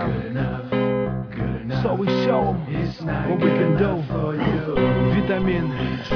So we show them what we can do. Vitamin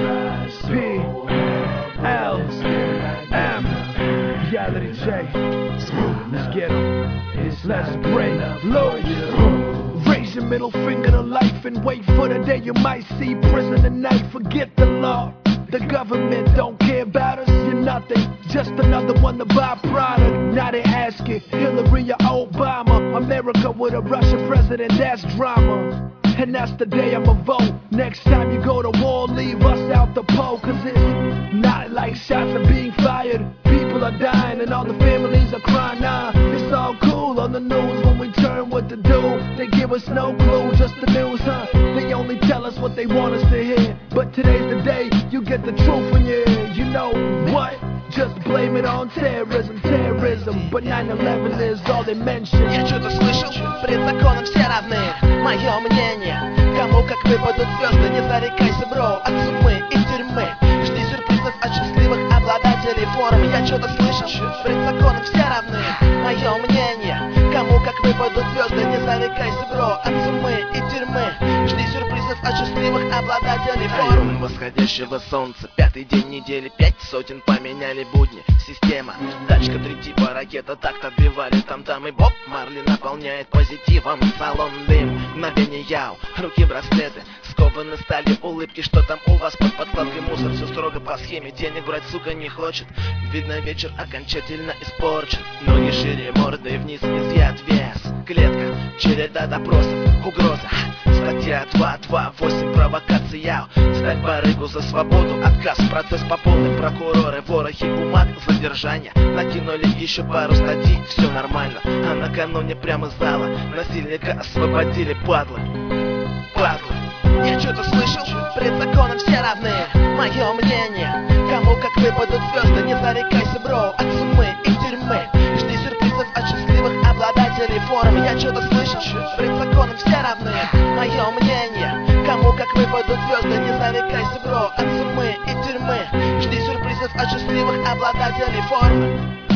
P, L, M, Reality J. Let's get them. Let's break loose. Raise your middle finger to life and wait for the day you might see prison tonight. Forget the law. The government don't care about us, you're nothing. Just another one to buy product. Now they asking Hillary or Obama. America with a Russian president, that's drama. And that's the day I'ma vote. Next time you go to war, leave us out the poll. Cause it's not like shots are being fired. People are dying and all the families are crying. Nah, it's all cool on the news when we turn what to do. They give us no clue, just the news, huh? They only tell us what they want us to hear. But today's the day you get the truth when you're here. You know what? Just blame it on terrorism, but 9/11 is all they mention. Я что-то слышал, пред законом все равны. Мое мнение, кому как выпадут звезды, не зарекайся, бро, от сумы и тюрьмы. Жди сюрпризов от счастливых обладателей форм. Я что-то слышал, пред законом все равны. Мое мнение, кому как выпадут звезды, не зарекайся, бро, от сумы и тюрьмы. Жди сюрпризов от счастливых обладателей форм. Район восходящего солнца, пятый день недели, 5 сотен поменяли будни. Система, тачка 3 типа, ракета такт отбивали там и Боб Марли наполняет позитивом салон дым. Мгновение яу, руки браслеты, скованы стали улыбки. Что там у вас под подкладкой? Мусор, все строго по схеме. Денег брать, сука, не хочет. Видно, вечер окончательно испорчен. Ноги шире, мордой вниз, изъят вес. Клетка, череда допросов, угроза. Статья 228, провокация. Сдать барыгу за свободу, отказ, процесс по полной. Прокуроры, ворохи бумаг, задержания. Накинули еще пару статей, все нормально. А накануне прямо из зала насильника освободили, падлы. Я что-то слышал, пред законом все равны. Мое мнение, кому как выпадут звезды, не зарекайся, бро, от сумы и тюрьмы. Жди сюрпризов от счастливых обладателей форм. Я что-то слышал, пред законом все равны. Мое мнение, кому как выпадут звезды, не зарекайся, бро, от сумы и тюрьмы. Жди сюрпризов от счастливых обладателей форм.